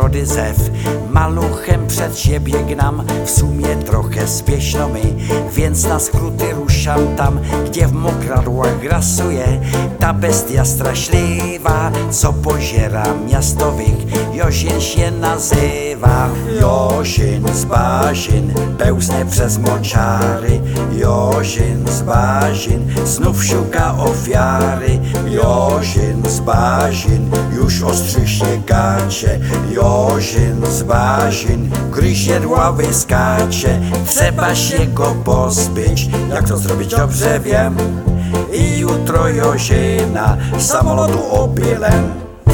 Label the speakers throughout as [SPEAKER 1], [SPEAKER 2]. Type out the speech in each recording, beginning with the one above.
[SPEAKER 1] zagrody zew. Maluchem przed siebie gnam, w sumie trochę spieśno mi, więc na skróty ruszam tam, gdzie w mokradłach grasuje ta bestia straszliwa, co poziera miastowych. Jozin się nazywa. Jozin z Bazin pełznie przez moczary. Jozin z Bazin znów szuka ofiary. Jozin z Bazin już ostrzy się gacie. Jozin z Bazin gryzie dławy skacze. Trzeba się go pozbyć, jak to zrobić dobrze wiem. I jutro Jozina samolotu opilem.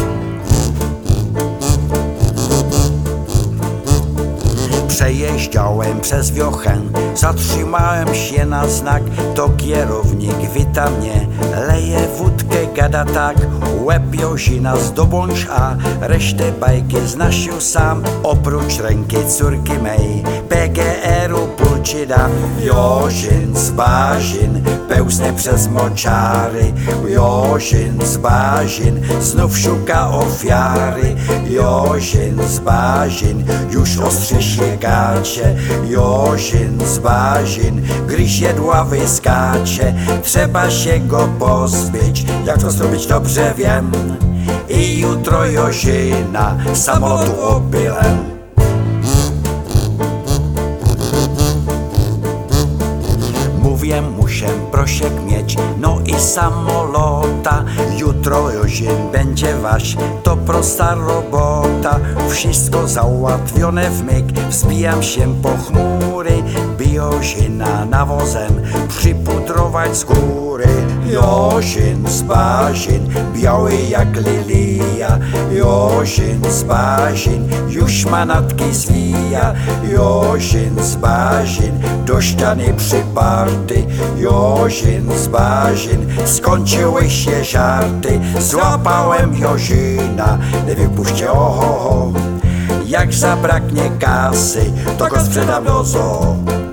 [SPEAKER 1] Przejeździałem przez wiochę, zatrzymałem się na znak. To kierownik wita mnie, leje wódkę, gada tak. Łeb Jozina zdobądź, a resztę bajki znasz już sam. Oprócz ręki córki mej, PGR-u pół ci dam. Jozin z Bazin pełznie przez moczary. Jozin z Bazin znów szuka ofiary. Jozin z Bazin już ostrzy się gacie. Jozin z Bazin gryzie dławy skacze. Trzeba się go pozbyć, jak to zrobić dobrze wiem. I jutro Jozina samolotu opilem. Mówię, muszę prosiek mieć, no i samolota. Jutro Jozin będzie waś, to prosta robota. Wszystko załatwione w myk, wzbijam się po chmury, by Jozina nawozem przypudrować z góry. Jozin z Bazin, biały jak lilia. Jozin z Bazin już manatki zwija. Jozin z Bazin do ściany przyparty. Jozin z Bazin skończyły się żarty. Złapałem Jozina, nie wypuśćcie oho. Jak zabraknie kasy, to go sprzedam do zoo.